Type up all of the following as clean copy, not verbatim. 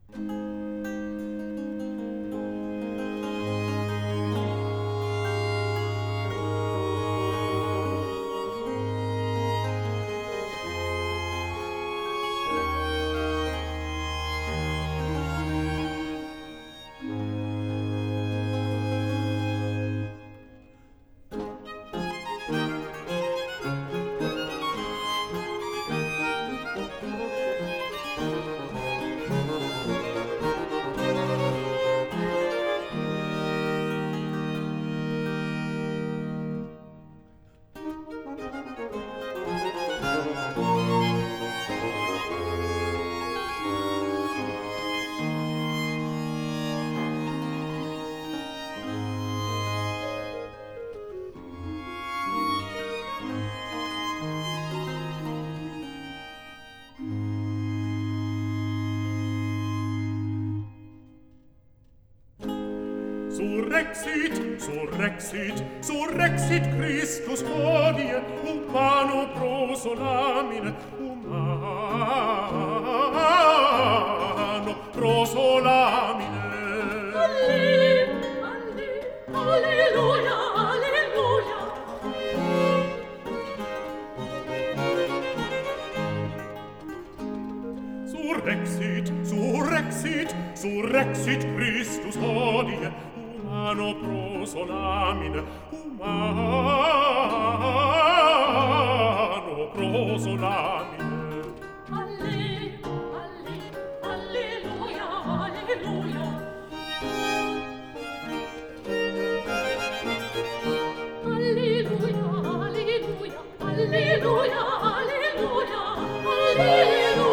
Surrexit Christus hodie, humano prosolamine, humano prosolamine. Alleluia, alleluia. Surrexit Christus hodie, humano prosolamine, humano prosolamine. Alleluia, alleluia. Alleluia, alleluia, alleluia, alleluia, alleluia.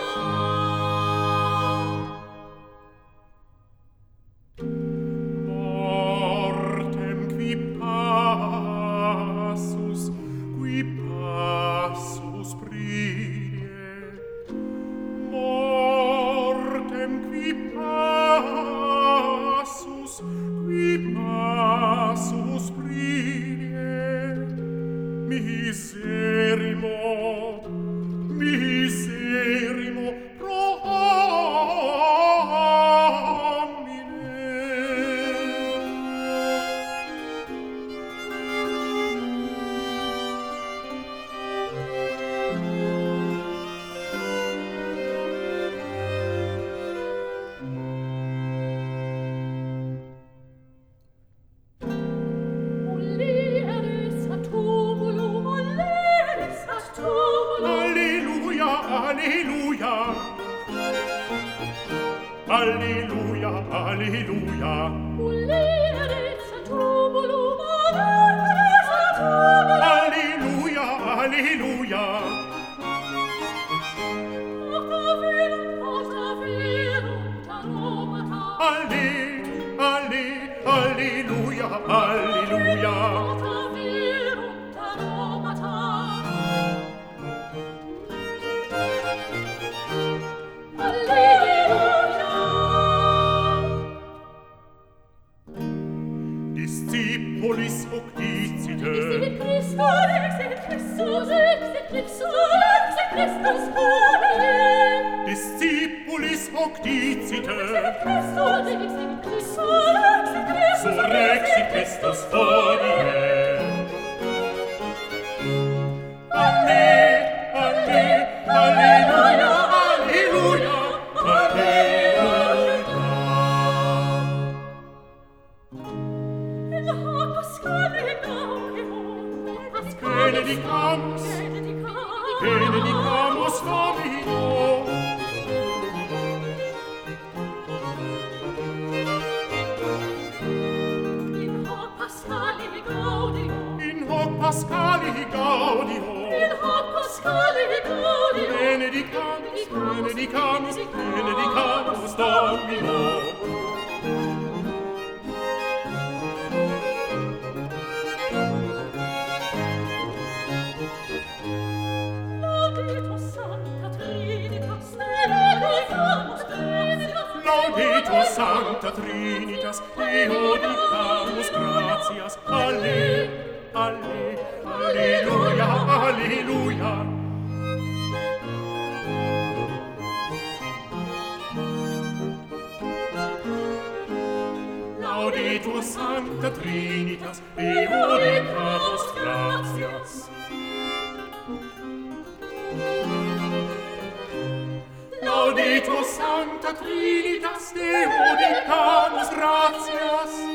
Miserimo pro homine. Alleluia, alleluia. Mulieris ad tubulum, mulieris ad tubulum. Alleluia, alleluia. Ota verunt aromata. Alleluia, alleluia. Ota verunt aromata. Discipulis hoc dicite. Exit Christus, hodie. Discipulis hoc dicite. Surrexit Christus, hodie. Alleluia, alleluia, alleluia. Benedicamus, benedicamus Domino. In hoc Paschali gaudio. In hoc Paschali gaudio. In hoc Paschali gaudio. Benedicamus, benedicamus, benedicamus Domino. Laudetur Sancta Trinitas, Deo dictamus gratias. Alleluia, alleluia. Laudetur Sancta Trinitas, Deo Decamus gratias. Laudetur Sancta Trinitas, Deo Decamus gratias.